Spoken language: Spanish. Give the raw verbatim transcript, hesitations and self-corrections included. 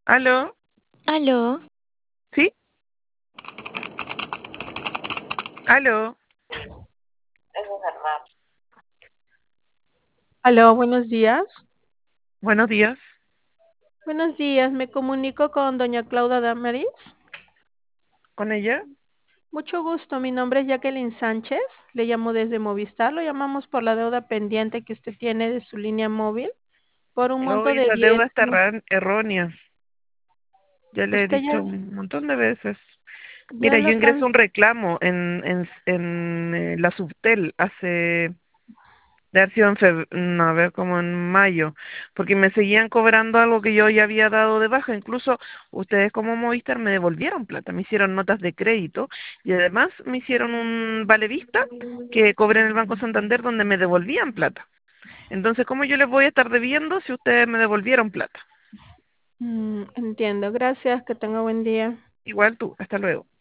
¿Aló? Aló, ¿Sí? ¿Aló? Aló, buenos días. Buenos días. Buenos días, me comunico con doña Claudia Damaris. ¿Con ella? Mucho gusto, mi nombre es Jacqueline Sánchez, le llamo desde Movistar, lo llamamos por la deuda pendiente que usted tiene de su línea móvil por un monto Hoy de la diez deuda está mil. erra- errónea. Ya le he Usted dicho ya, un montón de veces. ya Mira, yo lo ingreso can... un reclamo en, en, s- en, eh, la Subtel hace, de haber sido en feb- no, a ver, como en mayo, porque me seguían cobrando algo que yo ya había dado de baja. Incluso ustedes como Movistar me devolvieron plata, me hicieron notas de crédito y además me hicieron un vale vista que cobré en el Banco Santander donde me devolvían plata. Entonces, ¿cómo yo les voy a estar debiendo si ustedes me devolvieron plata? Mm, entiendo, gracias, que tenga buen día. Igual tú, hasta luego.